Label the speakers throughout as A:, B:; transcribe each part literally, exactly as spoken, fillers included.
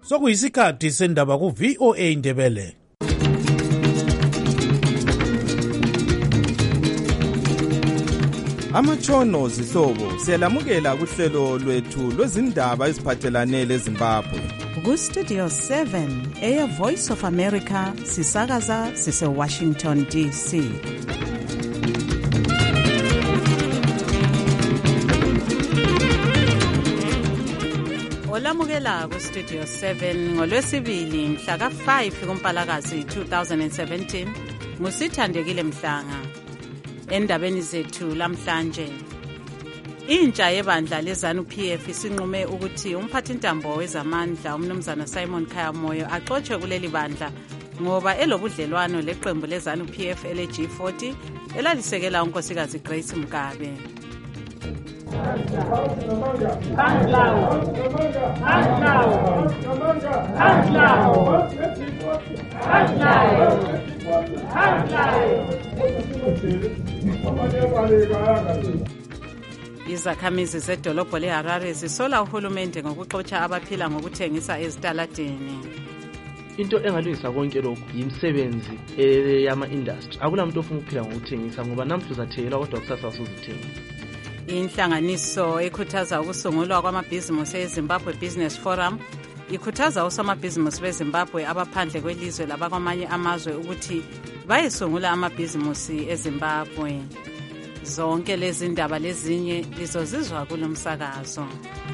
A: Sokuyisikhathi sendaba ku V O A Ndebele.
B: Amatshono zihlobo siyalamukela kuhlelo lwethu lwezindaba eziphathelane leZimbabwe.
C: Ku Studio seven eya Voice of America sisakaza sise Washington D C. Olamukela ku Studio seven ngolwesibili mhla ka five kuMpalakazi two thousand seventeen ngusithandekile Mhlanga. Endabeni zethu lamhlanje, intsha yebandla leZANU P F isinqume ukuthi umphathintambo wezamandla umnumzana Simon Khayamoyo axotshe kuleli bandla ngoba elobudlelwano leqembu leZANU P F ele G forty elalisekela unkosikazi Grace Mugabe. Izakhamizi zedolobho leHarare zisola uhulumende ngokuxotsha abaphila ngokuthengisa ezitaladeni.
D: Into engalungisa konke lokhu yimisebenzi eyama-industry. Akula muntu ofuna ukuphila ngokuthengisa ngoba namhla uzathengela kodwa kusasa usuzithenga.
C: Inhlanganiso ekhuthaza ukusungulwa kwamabhizinisi eZimbabwe Business Forum ikhuthaza osomabhizinisi beZimbabwe abaphandle kwelizwe labakwamanye amazwe ukuthi bayesungula amabhizinisi eZimbabwe. Zonke lezi ndaba lezinye lizozizwa kulomsakazo.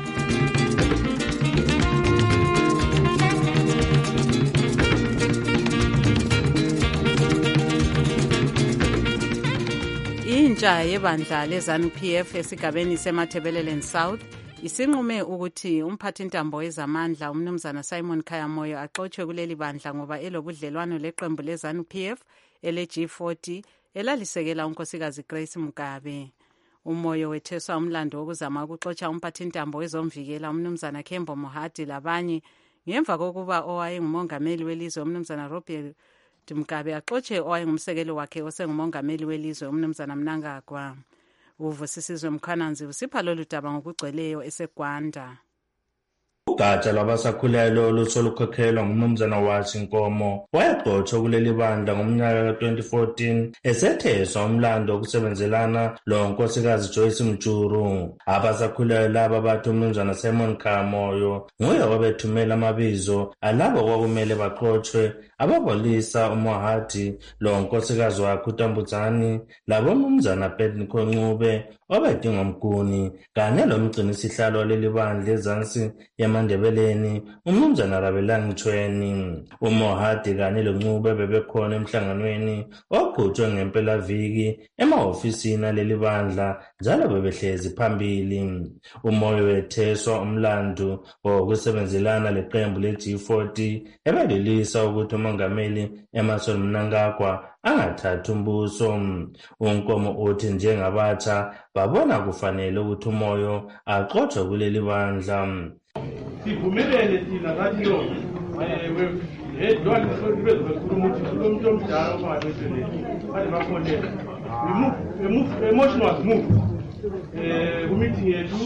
C: Intsha yebandla leZANU P F esigabeni seMathebelelen South isinqume ukuthi umphathintambo wezamandla umnumzana Simon Khayamoyo axotshe kuleli bandla ngoba elobudlelwano leqembu leZANU P F ele G forty elalisekela unkosikazi Grace Mugabe. Umoyo wetheswa umlando wokuzama ukuxotsha umphathintambo wezomvikela umnumzana Kembo Mohadi labanye ngemva kokuba owayengumongameli welizwe umnumzana Robert Mugabe axotshe owayengumsekeli wakhe osengumongameli welizwe umnumzana Mnangagwa. Uvusisizwe Mkhananzi usipha lolu daba ngokugcweleyo eseGwanda.
E: Ugatsha lwabasakhulayo olusolukhokhela ngumnumzana wathi Nkomo wayaxotsha kuleli bandla ngomnyaka ka twenty fourteen esetheswa umlando wokusebenzelana lo nkosikazi Joyce Mjuru. Abasakhulayo laba bathi umnumzana Simon Khayamoyo nguye owabethumela amabizo alabo kwakumele baxotshe ababolisa uMohadi lo nkosikazi wakhe uTambudzani labo umnumzana Bedniko Ncube obedinga umguni kanye lo mgcinisihlalo waleli bandla ezansi eMandebeleni umnumzana Rabelang Mthweni. uMohadi kanye loNcube bebekhona emhlanganweni oqhutshwe ngempelaviki emahofisini aleli bandla njalo bebehlezi phambili. Umoyo wetheswa umlando wokusebenzelana leqembu le G forty ebelilisa ukuthi umongameli Emmerson Mnangagwa angathatha umbuso. uNkomo uthi njengabatsha babona kufanele ukuthi umoyo axotshe kuleli bandla.
F: Sivumelene thina ngathi lo eh edwa libezikhuluma ukuthi kulomuntu omdala ongabeseleki bathi bafonela we move emotion was moved eh kumeeting yethu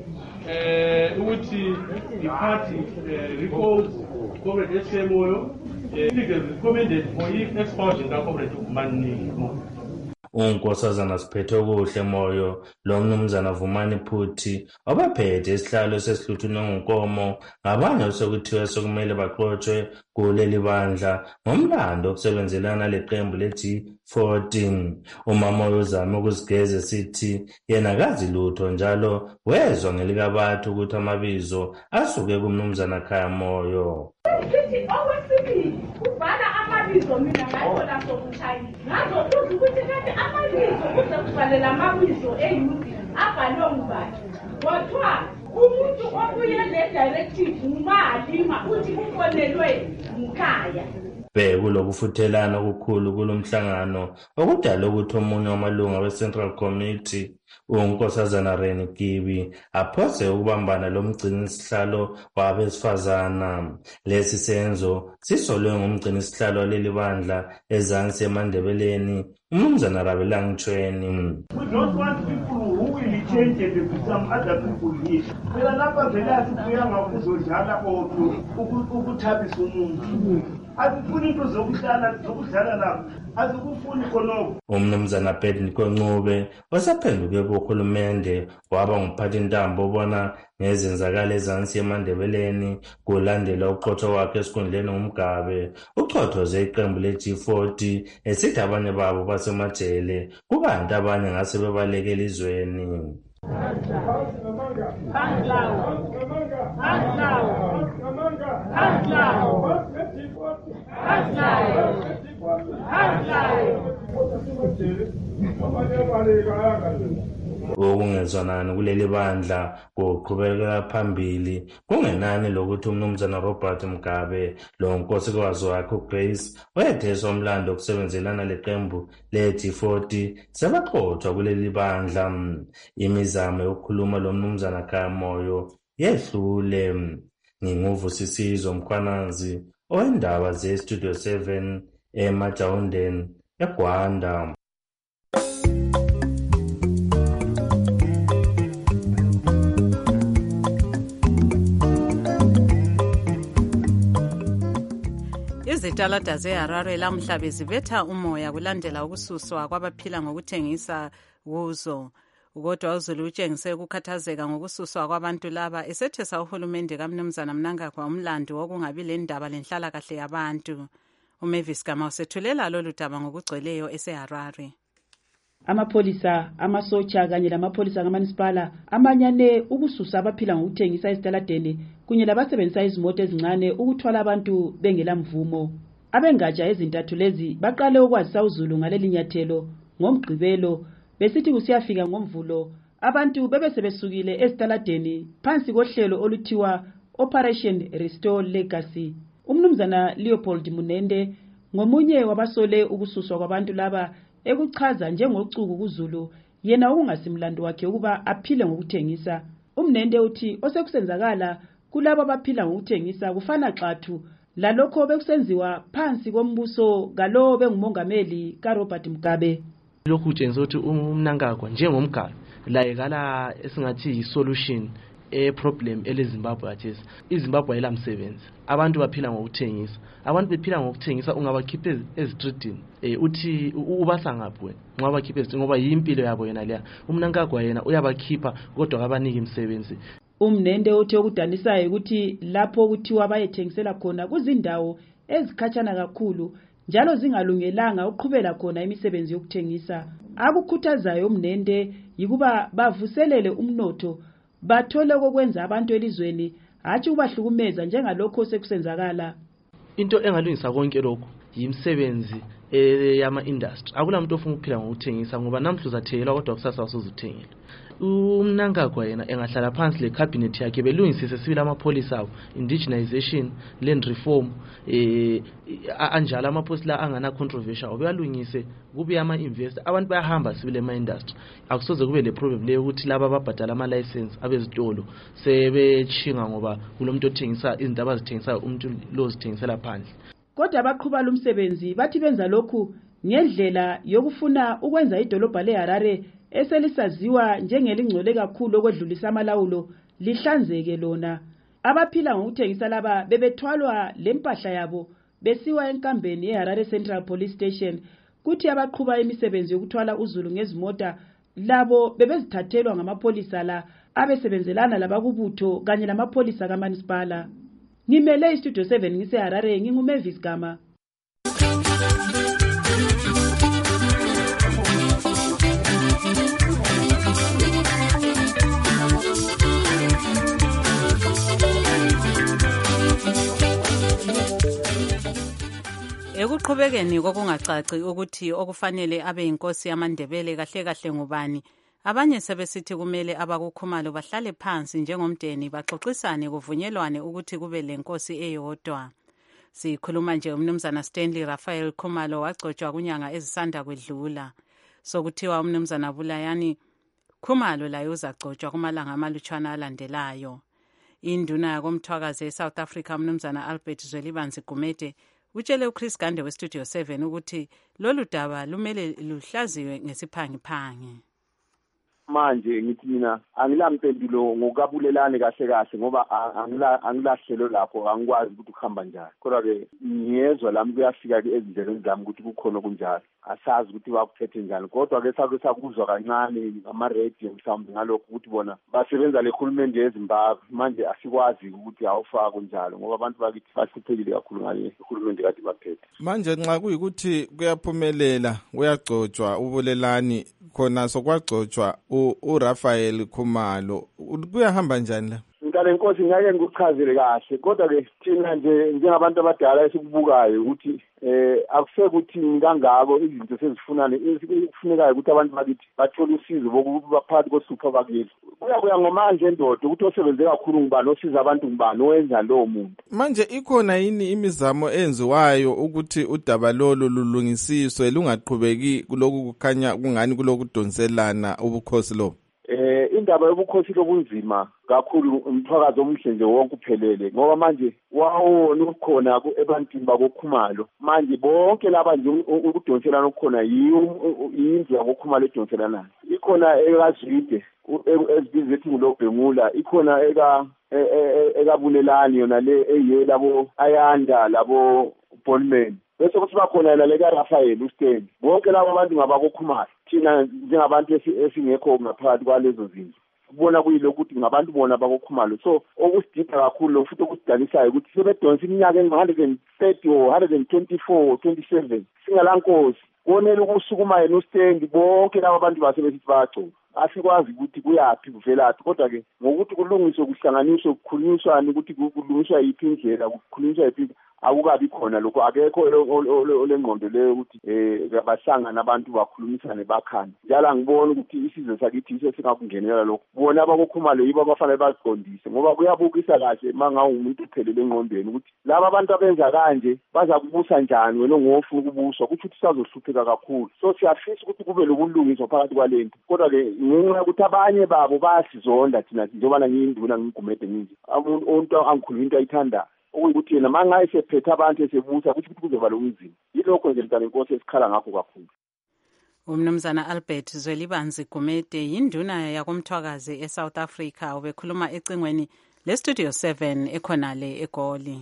F: eh ukuthi the party recalls Comrade S K Moyo it is recommended for expulsion ka Comrade Mani.
E: Unkosazana Siphethe Kuhle Moyo lo mnumzana Vumani Phuthi obaphethe isihlalo sesihluthune nguNkomo ngabanye osokuthiwa sokumele baxotshe kuleli bandla ngomlando okusebenzelana leqembu le G forty. uMamoyo uzama ukuzigeza sithi yena kazi lutho njalo wezwa ngelikabathu ukuthi amabizo asuke kumnumzana Khayamoyo.
G: Sithi okwesibili ubhala amabizo mina ngayibona sokushayina ngazo ukuthi kanti amabizo kuze kufanele amabizo eyuthi abhalwe ngubani kodwa umuntu obuye le directive umalima uthi kufonelwe ngikhaya.
E: Bheka lokufuthelana okukhulu kulomhlangano okudala ukuthi omunye wamalunga we-Central Committee uNkosazana Reni Kiwi aphose ukubambana lomgcinisihlalo wabesifazana. Lesi senzo sisolwe ngumgcinisihlalo waleli bandla ezansi eMandebeleni umnumzana Rabelang Mthweni.
F: We don't want people who will change and there be some other people here. Phela lapha vele asibuya ngakuzodlala kodwa ukuthabisa umuntu. Asifuni into zokuhlala zokudlala lapha. Asikufuni khonoko.
E: Umnumzana Bedniko Ncube wasaphenduke kuhulumende waba ngumphathintambo obona ngezenzakalo ezansi eMandebeleni kulandela uqotho wakhe esikhundleni nguMgabe. Uqothoze iqembu le-G forty esithi abanye babo basemajele kukanti abanye ngase bebaleke elizweni. Ukungezwanani kuleli bandla kuqhubekela phambili kungenani lokuthi umnumzana Robert Mugabe lo nkosikazi wakhe uGrace wayetheswa umlando okusebenzelana leqembu le-G forty sebaqothwa kuleli bandla. Imizamo yokukhuluma lo mnumzana Khayamoyo yehlule. Nginguvusisizo Mkhwanazi owendaba ze-Studio seven eMajawundeni eGwanda.
C: Izitalada zeHarare lamhla bezibetha umoya kulandela ukususwa kwabaphila ngokuthengisa kuzo. Kodwa uZulu utshengise ukukhathazeka ngokususwa kwabantu laba esethesa uhulumende kaMnumzana Mnangagwa umlando wokungabi lendaba lenhlala kahle yabantu. uMavis Gama usethulela lolu daba ngokugcweleyo eseHarare.
H: Amapolisa, amasotsha kanye lamapholisa kaManisipala amanyane ukususa abaphila ngokuthengisa esitaladeni kunye labasebenzisa izimoto ezincane ukuthwala abantu bengela mvumo. Abengatsha ezintathu lezi baqale ukwazisa uZulu ngaleli nyathelo ngomgqibelo besithi kusiyafika ngomvulo abantu bebesebesukile esitaladeni phansi kohlelo oluthiwa Operation Restore Legacy. Umnumzana Leopold Munende ngomunye wabasole ukususwa kwabantu laba ekuchaza njengocuku kuZulu yena okungasimlando wakhe ukuba aphile ngokuthengisa. Umnende uthi osekusenzakala kulabo abaphila ngokuthengisa kufana xathu lalokho bekusenziwa phansi kombuso galo bengumongameli kaRobert Mugabe.
D: Lokhu kutshengisa ukuthi uMnangagwa njengomgabe layekala esingathi solution e problem eleZimbabwe athesi. iZimbabwe ayilamsebenzi. Abantu baphila ngokuthengisa. Abantu bephila ngokuthengisa ungabakhipha ezitreetini. Eh uthi ubasa ngaphi wena? Ungabakhipha ezitreetini ngoba yimpilo yabo yena leya. uMnangagwa yena uyabakhipha kodwa akabaniki imisebenzi.
H: Umnende uthi okudanisayo ukuthi lapho kuthiwa bayethengisela khona kuzindawo ezikhatshana kakhulu njalo zingalungelanga uqhubela khona imisebenzi yokuthengisa. Akukhuthazayo umnende yikuba bavuselele umnotho bathole kokwenza abantu elizweni hathi ubahlukumeza njengalokho sekusenzakala.
D: Into engalungisa konke lokho yimisebenzi eyama industry. Akulamuntu ofuna ukuphila ngokuthengisa ngoba namhla uzathengela kodwa kusasa usuzuthengela. uMnangagwa yena engahlala phansi le cabinet yakhe belungisise sibili amapolisa abo indigenization land reform eh anjalo amapolisa la angana controversial obeyalungise kube ama investor abantu bayahamba sibili ema industry akusoze kube le problem leyo ukuthi laba ababhadala ama license abezitolo sebechinga ngoba kulomuntu othengisa izinto abazithengisa umuntu lozithengisela phandle.
H: Kodwa abaqhuba lumsebenzi bathi benza lokhu ngendlela yokufuna ukwenza idolobha leHarare eselisaziwa njengelingcole kakhulu okwedlulisa amalawulo lihlanzeke lona. Abaphila ngokuthengisa laba bebethwalwa lempahla yabo besiwa enkambeni eHarare Central Police Station kuthi abaqhuba imisebenzi yokuthwala uZulu ngezimota labo bebezithathelwa ngamapolisa la abesebenzelana labakubutho kanye lamapolisa kaManisipala. Ngimele iStudio seven ngiseHarare nginguMavis Gama.
C: Ekuqhubekeni kokungacaci ukuthi okufanele abe inkosi yamaNdebele kahle kahle ngubani, abanye sebesithi kumele abakuKhumalo bahlale phansi njengomdeni baxoxisane kuvunyelwane ukuthi kube lenkosi eyodwa. Sikhuluma nje umnumzana Stanley Raphael Khumalo wagcotshwa kunyanga ezisanda kwedlula. Sokuthiwa umnumzana Bulayani Khumalo laye uzagcotshwa kumalanga amalutshwana alandelayo. Induna yakomthwakazi eSouth Africa umnumzana Albert Zwelibanzi Gumede utshele uChris Gande weStudio seven ukuthi lolu daba lumele luhlaziwe ngesiphangiphangi.
I: manje ngithi mina angilampendulo ngokabulelane kahle kahle ngoba angila angilahlelo lapho angikwazi ukuthi ukuhamba njani kodwa ke ngiyezwa lami kuyafika ke ezindleleni zami ukuthi kukhona okunjalo asazi ukuthi bakuphethe njani kodwa ke sake sakuzwa kancane ama radio mhlawumbe ngalokho ukuthi bona basebenza le hulumende yeZimbabwe manje asikwazi ukuthi awufaka kunjalo ngoba abantu bakithi basiphelile kakhulu ngale hulumende kade baphethe
B: manje nxa kuyikuthi kuyaphumelela kuyagcotshwa ubulelani khona sokwagcotshwa uRafael Khumalo kuyahamba njani la
I: ngale nkosi ngeke ngikuchazele kahle kodwa ke thina nje njengabantu abadala esikubukayo ukuthi eh akusekuthi kangako izinto sezifunane kufunekayo ukuthi abantu bakithi bathole usizo bokubaphakathi kohlupho bakile kuya kuya ngomanje endoda ukuthi osebenze kakhulu ngibani osiza abantu ngibani owenza lowo muntu
B: manje ikhona yini imizamo enziwayo ukuthi udaba lolu lulungisiswe lungaqhubeki kuloku kukhanya kungani kuloku donselana ubukhosi lo
I: eh indaba yobukhosi lobunzima kakhulu umthwakazo omhle nje wonke uphelele ngoba manje wawona ukukhona ebantwini bakoKhumalo manje bonke laba nje ukudonselana okukhona yiyo indlu yakoKhumalo edonselana ikhona ekazwide esibizethi ngulobhengula ikhona eka ekabulelani yona le eyiyo labo ayanda labo Bolman bese kuthi bakhona la leka Rafael uStendi bonke labo abantu ngabakoKhumalo thina njengabantu esingekho ngaphakathi kwalezo zinto kubona kuyilo ukuthi ngabantu bona bakoKhumalo so okusidida kakhulu futhi okusidanisayo ukuthi sebedonsa iminyaka engu one hundred thirty or one hundred twenty-four twenty-seven singalankosi konela ukusukuma yena uStendi bonke labo abantu basebesithi bayagcoba asikwazi ukuthi kuyaphi kuvelaphi kodwa ke ngokuthi kulungiswe kuhlanganiswe kukhulunyiswane ukuthi kulungiswa yiphi indlela kukhulunyiswa yiphi akukabi khona lokho akekho olengqondo leyo ukuthi eh bahlangana abantu bakhulumisane bakhana njalo angibona ukuthi isizwe sakithi iso singakungenela lokho bona abakoKhumalo yibo abafanele baziqondise ngoba kuyabukisa kahle mangawu umuntu uphelele engqondweni ukuthi laba abantu abenza kanje baza kubusa njani wena ngofuna ukubuswa kuthi ukuthi sazohlupheka kakhulu so siyafisa ukuthi kube lokulungiswa phakathi kwalento kodwa ke ngenxa ukuthi abanye babo bayasizonda thina njengoba ngiyinduna ngigumede nginje umuntu angikhuluma into ayithanda okuyikuthi yena mangaye sephethe abantu esebusa ukuthi kuzoba lokunzima yilokho nje mntana inkosi esikhala ngakho kakhulu
C: umnumzana Albert Zwelibanzi Gumede yinduna yakomthwakazi eSouth Africa ubekhuluma ecingweni leStudio seven ekhonale eGoli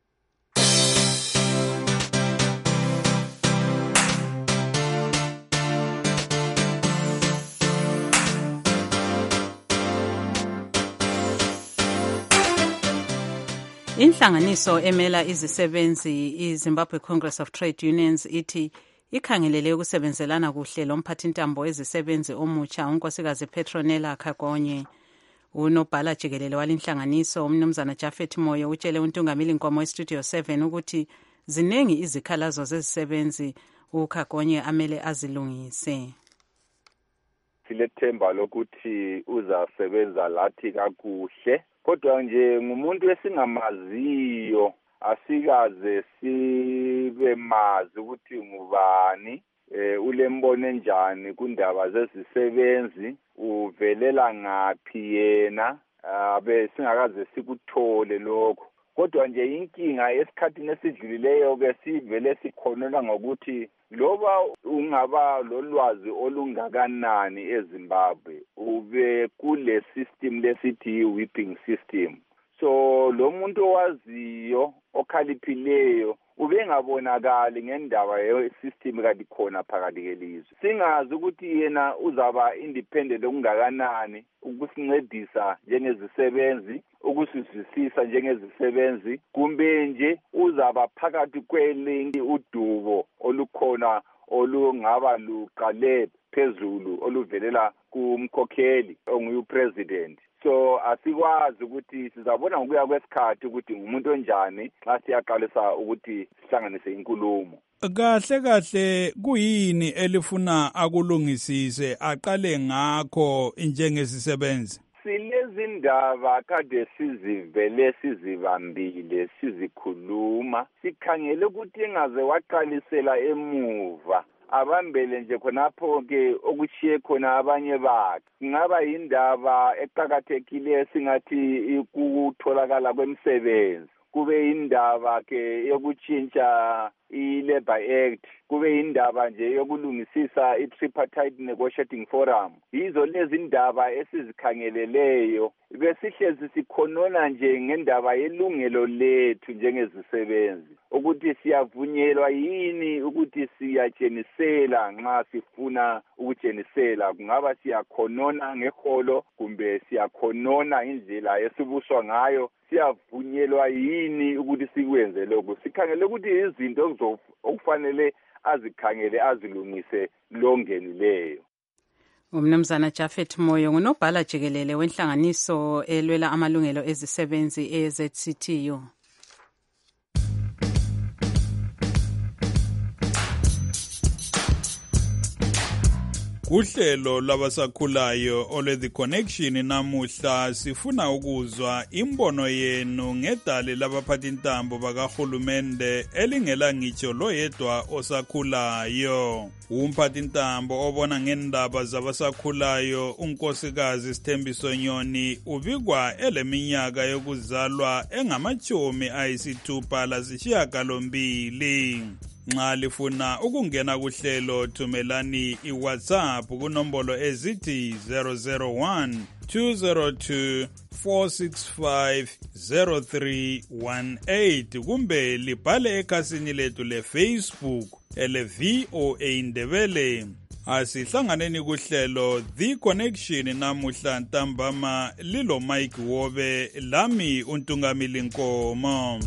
C: Inhlanganiso emela izisebenzi iZimbabwe Congress of Trade Unions ithi ikhangelele ukusebenzelana kuhle lomphathintambo ezisebenzi omutsha unkosikazi Petronella Kagonye. Unobhala jikelele walinhlanganiso umnumzana Jafet Moyo utshele untungameli Nkomo eStudio seven ukuthi zinengi izikhalazo zezisebenzi uKagonye amele azilungise.
J: Silethemba lokuthi uzasebenza lathi kakuhle kodwa nje ngumuntu esingamaziyo asikaze sibe mazi ukuthi ngubani eh ulembono njani kundaba zezisebenzi uvelela ngaphi yena abe singakaze sikuthole lokho kodwa nje inkinga esikhathini esidlulileyo ke sivele sikhonela ngokuthi loba ungaba lolwazi olungakanani eZimbabwe ube kule system lesithi whipping system so lo muntu owaziyo okhaliphileyo ubengabonakali ngendaba ye-system kade khona phakathi kelizwe singazi ukuthi yena uzaba independent okungakanani ukusincedisa njengezisebenzi ukusizwisisa njengezisebenzi kumbe nje uzaba phakathi kwelingi udubo olukhona olungaba luqale phezulu oluvelela kumkhokheli onguye president so asikwazi ukuthi sizabona ngokuya kwesikhathi ukuthi ngumuntu onjani xa siyaqalisa ukuthi sihlanganise inkulumo
K: kahle kahle kuyini elifuna akulungisise aqale ngakho njengesisebenzi
J: silezindaba kade sizivele sizibambile sizikhuluma sikhangele ukuthi engaze waqalisela emuva abambele nje khonapho ke okuchiye khona abanye bakhe ngaba indaba eqhakathekile singathi ukutholakala kwemsebenzi kube indaba ke yokutshintsha i-Labour Act, kube indaba nje yokulungisisa i-tripartite negotiating forum. Yizo lezi ndaba esizikhangeleleyo. Besihlezi sikhonona nje ngendaba yelungelo lethu njengezisebenzi, ukuthi siyavunyelwa yini ukuthi siyajenisela nxa sifuna ukujenisela. Kungaba siyakhonona ngeholo kumbe siyakhonona indlela esibuswa ngayo, siyavunyelwa yini ukuthi sikwenze lokho. Sikhangele ukuthi izinto okufanele azikhangele azilungise longenileyo.
C: Umnumzana Japhet Moyo ngunobhala jikelele wenhlanganiso elwela amalungelo ezisebenzi e-Z C T U.
K: Kuhlelo labasakhulayo ole The Connection namuhla sifuna ukuzwa imbono yenu ngedale labaphathintambo bakahulumende elingela ngitsho loyedwa osakhulayo. Umphathintambo obona ngendaba zabasakhulayo unkosikazi Sithembiso Nyoni ubikwa eleminyaka yokuzalwa engamachumi ayisithupha lasishiyagalombili. Nxa lifuna ukungena kuhlelo thumelani iWhatsApp kunombolo ezithi zero zero one two zero two four six five zero three one eight kumbe libhale ekhasini lethu leFacebook ele V O A Ndebele. Asihlanganeni kuhlelo The Connection namuhla ntambama lilo Mike Wobe lami uNtungamili Nkomo.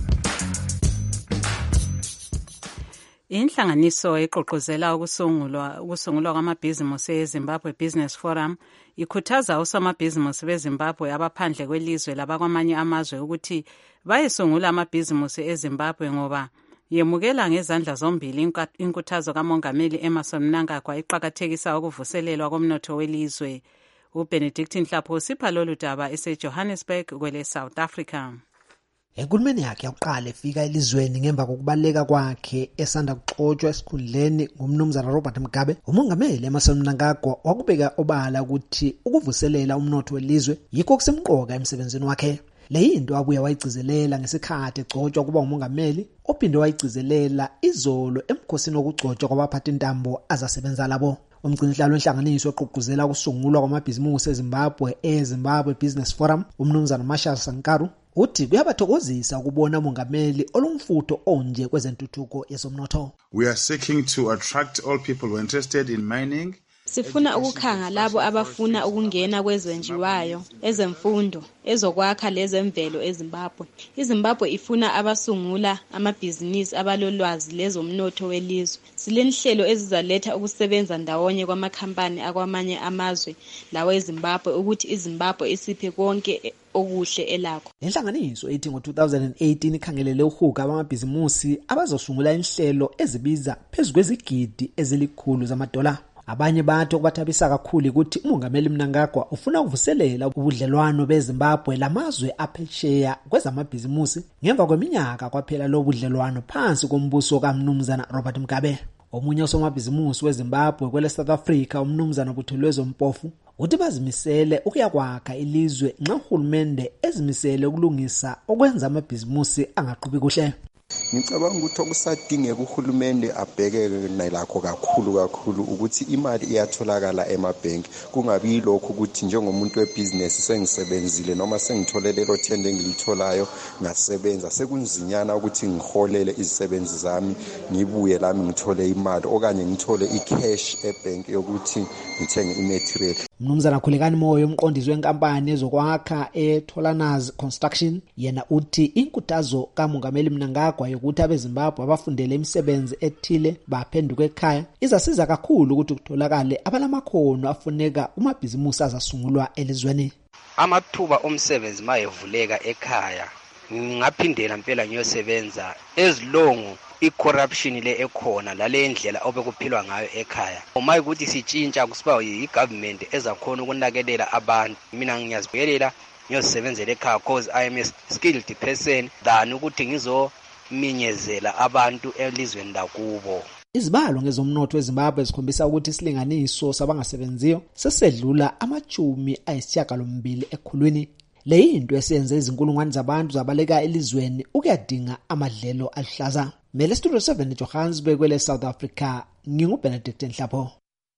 C: Inhlanganiso eqoqozela ukusungulwa ukusungulwa kwamabhizinisi eZimbabwe Business Forum ikhuthaza osomabhizinisi beZimbabwe abaphandle kwelizwe labakwamanye amazwe ukuthi bayesungula amabhizinisi eZimbabwe ngoba yemukela ngezandla zombili inkuthazo kaMongameli Emmerson Mnangagwa iqhakathekisa ukuvuselelwa komnotho welizwe. uBenedict Nhlapho usipha lolu daba eseJohannesburg kwele South Africa.
L: Enkulumeni yakhe yokuqala efika elizweni ngemva kokubaleka kwakhe esanda kuxoxwa esikhundleni ngumnumzana Robert Mugabe, umongameli Emmerson Mnangagwa wakubeka obala ukuthi ukuvuselela umnotho welizwe yikho kusemqoka emsebenzini wakhe. Le into abuya wayigcizelela ngesikhathi egcotshwa kuba umongameli, ophinde wayigcizelela izolo emkhosini wokugcotshwa kwabaphathintambo azasebenza labo. Umgcinihlalo wenhlanganiso eqoquzela ukusungulwa kwamabhizinisi eZimbabwe eZimbabwe Business Forum, umnumzana Marshall Sankaru, uthi kuyabathokozisa ukubona umongameli olumfutho onje kwezentuthuko yezomnotho.
M: We are seeking to attract all people who are interested in mining.
N: Sifuna ukukhanga labo abafuna ukungena kwezenjiwayo, ezemfundo, ezokwakha lezemvelo eZimbabwe. iZimbabwe ifuna abasungula amabhizinisi abalolwazi lezomnotho welizwe. Silenhlelo ezizaletha ukusebenza ndawonye kwamakhampani akwamanye amazwe lawo eZimbabwe ukuthi iZimbabwe isiphe konke okuhle elakho.
L: Inhlanganiso ethi ngo two thousand eighteen ikhangelele uhuga abamabhizinisi abazosungula inhlelo ezibiza phezulu kwezigidi ezilikhulu zamadola. Abanye bathi okubathabisa kakhulu ukuthi umongameli Mnangagwa ufuna ukuvuselela ubudlelwano beZimbabwe lamazwe aphesheya kwezamabhizinisi ngemva kweminyaka kwaphela lo budlelwano phansi kombuso kaMnumzana Robert Mugabe. Omunye osomabhizinisi weZimbabwe kwele South Africa, umnumzana Buthelezwe Mpofu, uthi bazimisele ukuyakwakha ilizwe nxa uhulumende ezimisele ukulungisa okwenza amabhizinisi angaqhubi kuhle.
O: Ngicabanga ukuthi okusadingeka uhulumende abheke nalakho kakhulu kakhulu ukuthi imali iyatholakala emabhenki, kungabi lokho ukuthi njengomuntu webusiness sengisebenzile noma sengithole lelo thende engilitholayo ngasebenza sekunzinyana ukuthi ngiholele izisebenzi zami ngibuye lami ngithole imali okanye ngithole icash ebhenki yokuthi ngithenge imaterial.
L: Mnumzana Khulekani Moyo, umqondisi wenkampani ezokwakha eTholanas Construction, yena uthi inkuthazo kaMongameli Mnangagwa yokuthi abeZimbabwe abafundele imisebenzi ethile baphenduka ekhaya izasiza kakhulu ukuthi kutholakale abalamakhono afuneka umabhizinisi azasungulwa elizweni.
P: Amathuba omsebenzi mayevuleka ekhaya ngaphindela impela ngiyosebenza ezilongo i-corruption le ekhona lale ndlela obekuphilwa ngayo ekhaya. Uma ukuthi sitshintsha kusiba yi-government ezakhona ukunakelela abantu, mina ngiyazibhekelela ngiyosebenzela ekhaya cause I am a skilled person than ukuthi ngizominyezela abantu elizweni lakubo.
L: Izibalo ngezomnotho eZimbabwe zikhombisa ukuthi isilinganiso sabangasebenziyo sesedlula amachumi ayisishiyagalombili ekhulwini. Le yinto esenze izinkulungwane zabantu zabaleka elizweni ukuyadinga amadlelo aluhlaza. Mele Studio seven Johannesburg kwele South Africa, nginguBenedict Nhlapho.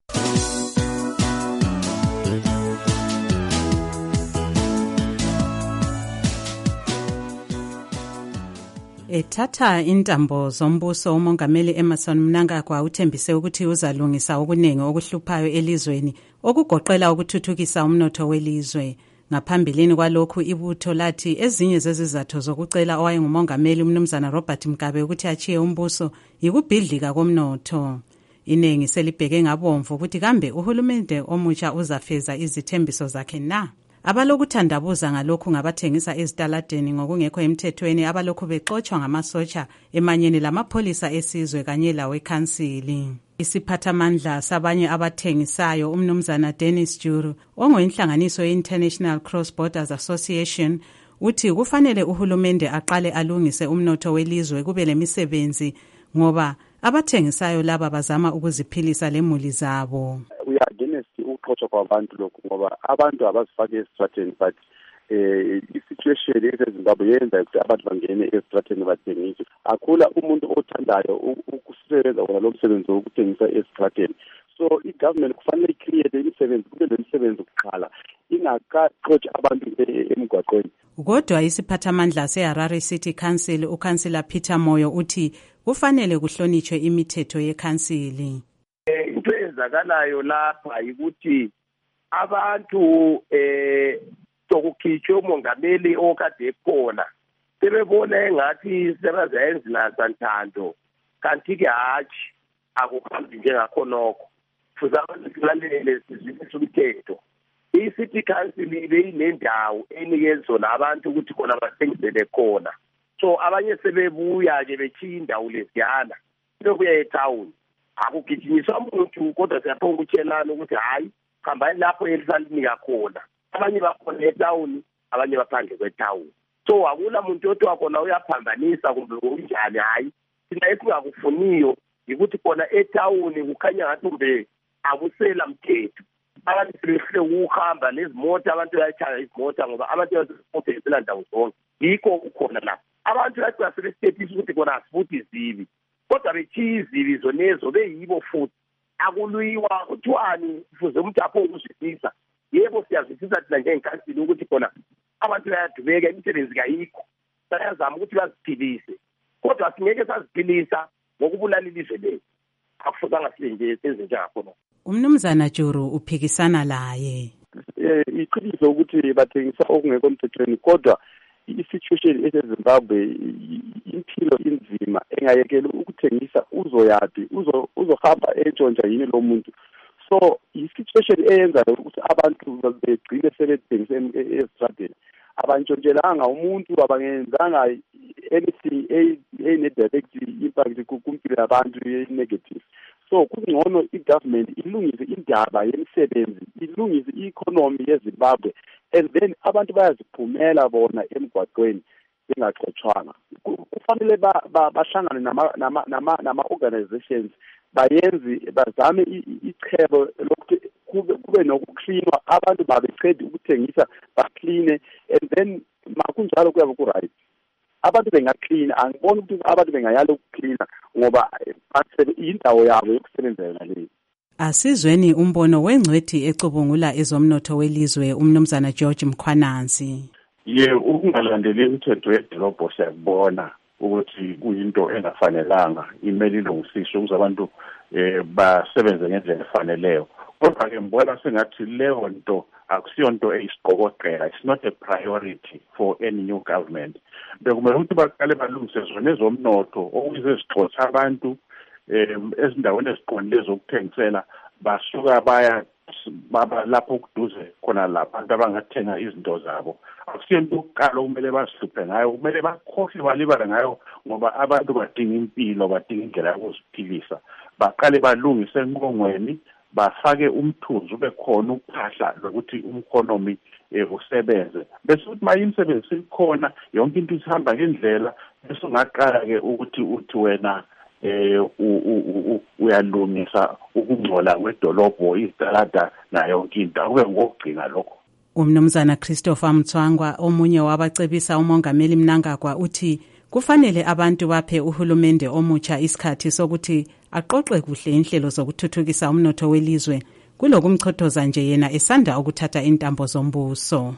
C: Ethatha intambo zombuso umongameli Emmerson Mnangagwa uthembise ukuthi uzalungisa okuningi okuhluphayo elizweni okugoqela ukuthuthukisa umnotho welizwe. Ngaphambilini kwalokhu ibutho lathi ezinye zezizathu zokucela owayengumongameli umnumzana Robert Mugabe ukuthi achiye umbuso yikubhidlika komnotho. Inengi selibheke ngabomvu ukuthi kambe uhulumende omutsha uzafeza izithembiso zakhe na. Abalokuthandabuza ngalokhu ngabathengisa ezitaladeni ngokungekho emthethweni abalokhu bexotsha ngamasotsha emanyeni lamapholisa esizwe kanye lawe council. Isiphathamandla sabanye abathengisayo umnumzana Dennis Juru ongoyinhlanganiso ye-International Cross Borders Association uthi kufanele uhulumende aqale alungise umnotho welizwe kube lemisebenzi ngoba abathengisayo laba bazama ukuziphilisa lemuli zabo.
I: Ukuxotsha kwabantu lokhu ngoba abantu abazifake esitrateni but eh i-situation eseZimbabwe yenza ukuthi abantu bangene esitrateni bathengise. Akhula umuntu othandayo ukusebenza wona lo msebenzi wokuthengisa esitrateni. So i-government kufanele i-create imisebenzi kube le misebenzi ukuqala ingakaxotsha abantu emgwaqweni.
C: Kodwa isiphathamandla se-Harare City Council uCouncillor Peter Moyo uthi kufanele kuhlonitshwe imithetho ye-council.
Q: Into ezakalayo lapha ukuthi abantu eh sokukhitshwa umongameli okade ekhona sebebona engathi sebazenza nasanthando kanti ke hatshi akukhambi njengakhonokho futhi abantu silalele sizwise umthetho. I-City Council ibe inendawo enikezona abantu ukuthi khona bathengisele khona, so abanye sebebuya ke bechiya indawo lesiyana lokuya etown. Akugijinyiswa umuntu kodwa siyaphonga ukutshelana ukuthi hayi hambani lapho elisalinika khona. Abanye bakhona etown, abanye baphandle kwetown. So akula muntu othi wakhona uyaphambanisa kumbe unjani. Hayi thina ekungakufuniyo ukuthi khona etown kukhanya ngathi kumbe akusela mthetho. Abantu sebehle ukuhamba nezimoto, abantu bayachaya izimoto ngoba abantu baziphothela ndawo zonke. Yikho ukhona la abantu bathi basebesithethisa ukuthi khona asifuthi izibi, kodwa bechiya izibi zonezo beyibo futhi akulwiwa uthwani fuze umuntu apho ukuzwisisa. Yebo siyazwisisa thina njengenkansili ukuthi khona abantu bayadubeka imisebenzi kayikho, bayazama ukuthi baziphilise, kodwa singeke saziphilisa ngokubulala ilizwe lethu. Akufuzanga sibe nje senze njengakho.
C: Umnumzana Juru uphikisana laye.
I: Eh iqiniso ukuthi bathengisa okungekho emthethweni, kodwa i-situation eseZimbabwe impilo inzima engayekela ukuthengisa uzoyapi uzo uzohamba entshontsha yini lo muntu. So i-situation eyenza ukuthi abantu begcine sebethengisa esitradeni abantshontshela umuntu abangenzanga anything ene direct impact kumpilo yabantu negative. So kungcono i-government ilungise indaba yemisebenzi, ilungise i-economy yeZimbabwe, and then abantu bayaziphumela bona emgwaqweni bengaxotshwanga. Kufanele bahlangane nama nama nama organizations bayenzi bazame ichebo lokuthi kube nokuklinwa, abantu babecede ukuthengisa bakline, and then makunjalo kuyabe ku right. Abantu bengaklina, angiboni ukuthi abantu bengayala ukuklina ngoba indawo yabo yokusebenzela leyo.
C: Asizweni umbono wengcwethi ecubungula ezomnotho welizwe umnumzana George Mkhwanansi.
R: Ye ukungalandeli imithetho yedolobho siyabona ukuthi kuyinto engafanelanga, imeli ilungisiswe ukuze abantu eh basebenze ngendlela efaneleyo. Kodwa ke mbona sengathi leyo nto akusiyonto eyisiqokoqela. It's not a priority for any new government. Bekumele ukuthi baqale balungise zona ezomnotho okuyize zixoxa abantu ezindaweni eziqondile zokuthengisela basuka baya baba lapho kuduze khona lapha abantu abangathenga izinto zabo. Akusiyonto ukuqala kumele basihluphe ngayo, kumele bakhohle balibala ngayo ngoba abantu badinga impilo, badinga indlela yokuziphilisa. Baqale balungise enqongweni, bafake umthunzi ube khona ukuphahla lokuthi umkhonomi usebenze. Bese uthi maye imisebenzi sikhona yonke into isihamba ngendlela, bese ungaqala ke ukuthi uthi wena eh uyalungisa ukungcola kwedolobho izitalada nayo yonke into akube ngokugcina lokho.
C: Umnumzana Christopher Mtswangwa omunye wabacebisa umongameli Mnangagwa uthi kufanele abantu baphe uhulumende omutsha isikhathi sokuthi aqoqe kuhle inhlelo zokuthuthukisa umnotho welizwe kulokumchothoza nje yena esanda ukuthatha intambo zombuso.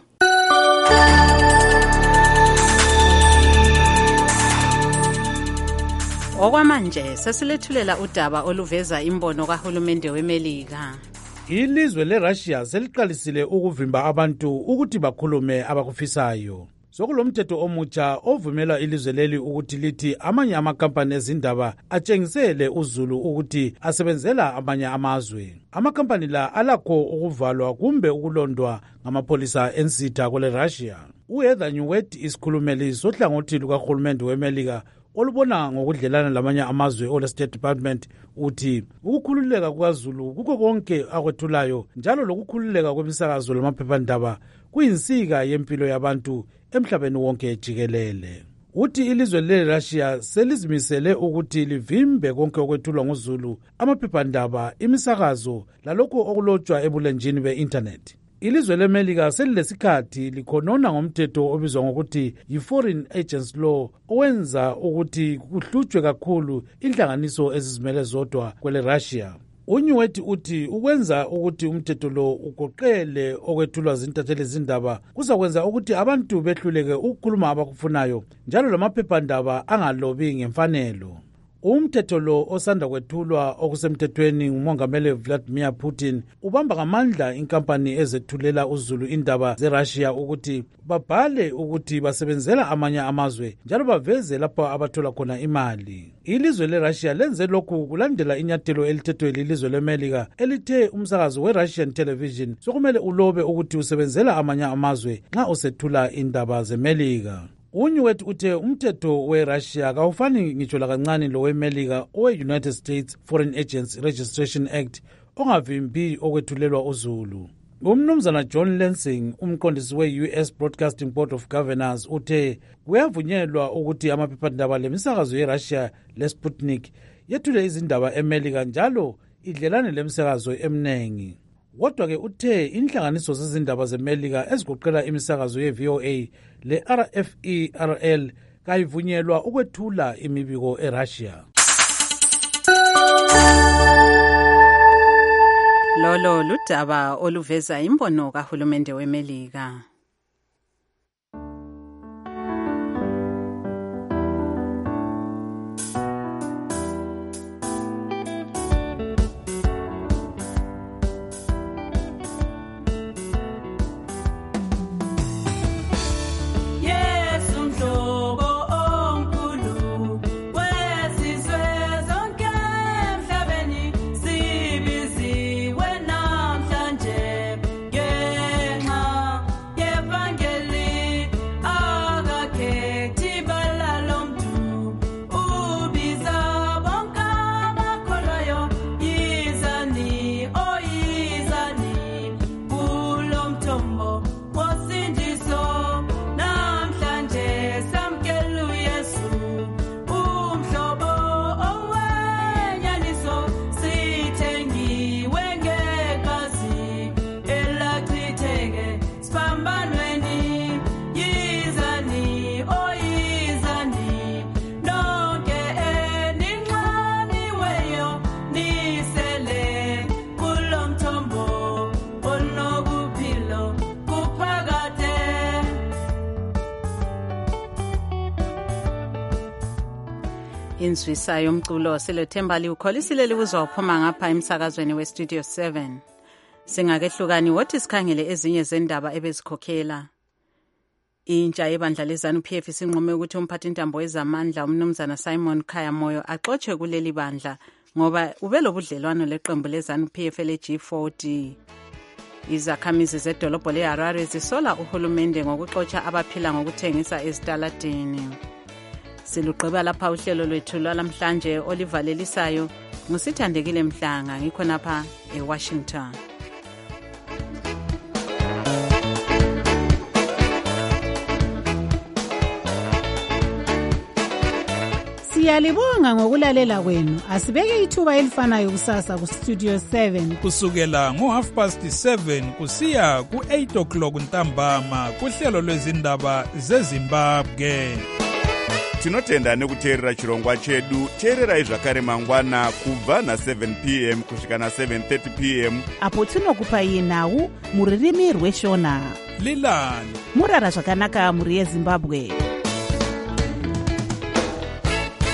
C: Okwamanje sesilethulela udaba oluveza imbono kahulumende weMelika.
A: Ilizwe leRussia seliqalisile ukuvimba abantu ukuthi bakhulume abakufisayo. Sokulomthetho omutsha ovumela ilizwe leli ukuthi lithi amanye amakampani ezindaba atshengisele uzulu ukuthi asebenzela amanye amazwe. Amakampani la alakho ukuvalwa kumbe ukulondwa ngamapolisa ensitha kwele Russia. uHeather Nauert isikhulumeli sohlangothi lukahulumende weMelika olubona ngokudlelana lamanye amazwe ole State Department uthi ukukhululeka kwaZulu kukho konke akwethulayo njalo lokukhululeka kwemisakazo lamaphephandaba kuyinsika yempilo yabantu emhlabeni wonke jikelele. Uthi ilizwe leRussia selizimisele ukuthi livimbe konke okwethulwa nguZulu, amaphephandaba, imisakazo lalokho okulotshwa ebulenjini be-internet. Ilizwe leMelika selilesikhathi likhonona ngomthetho obizwa ngokuthi yi-Foreign Agents Law owenza ukuthi kuhlutshwe kakhulu inhlanganiso ezizimele zodwa kwele Russia. uNauert uthi ukwenza ukuthi umthetho lo ugoqele okwethulwa zintatheli zindaba kuzakwenza ukuthi abantu behluleke ukukhuluma abakufunayo njalo lamaphephandaba angalobi ngemfanelo. Umthetho lo osanda kwethulwa okusemthethweni ngumongameli Vladimir Putin ubamba ngamandla inkampani ezethulela uZulu indaba zeRussia ukuthi babhale ukuthi basebenzela amanye amazwe njalo baveze lapho abathola khona imali. Ilizwe leRussia lenze lokhu kulandela inyathelo elithethwe lilizwe leMelika elithe umsakazo weRussian television sokumele ulobe ukuthi usebenzela amanye amazwe nxa usethula indaba zeMelika. uNauert uthe umthetho weRussia kawufani ngitsho lakancane lo weMelika owe-United States Foreign Agents Registration Act ongavimbi okwethulelwa uZulu. Umnumzana John Lansing, umqondisi we-U S Broadcasting Board of Governors, uthe kuyavunyelwa ukuthi amaphephandaba lemisakazo yeRussia leSputnik yethule izindaba eMelika njalo idlelane lemisakazo emnengi. Kodwa-ke uthe inhlanganiso zezindaba zeMelika ezigoqela imisakazo ye-V O A le-R F E R L kayivunyelwa ukwethula imibiko eRussia.
C: Lolo ludaba oluveza imbono kahulumende weMelika. Inswisa yomculo silethemba liwukholisile likuzwa uphuma ngapha emsakazweni weStudio seven. Singakehlukani wothi sikhangele ezinye zendaba ebezikhokhela. Intsha yebandla leZANU-P F sinqume ukuthi umphathintambo wezamandla umnumzana Simon Khayamoyo axotshwe kuleli bandla ngoba ubelobudlelwano leqembu leZANU-P F le G forty. Izakhamizi zedolobho leHarare zisola uhulumende ngokuxotsha abaphila ngokuthengisa ezitaladini. Siluqeba lapha uhlelo lwethu lwalamhlanje olivalelisayo ngusithandekile Mhlanga ngikho napha eWashington.
S: Siyalibonga ngokulalela kwenu. Asibeke ithuba elifanayo kusasa ku Studio seven.
K: Kusukela ngo half past seven kusiya ku eight o'clock ntambama kuhlelo lwezindaba zeZimbabwe.
T: Tinotenda nekuteerera chirongwa chedu. Teererai zvakare mangwana kubva na seven p m kusvika na seven thirty p m
U: apo tinokupai nhau muririmi rweshona.
K: Lilani
U: murara zvakanaka muri yeZimbabwe.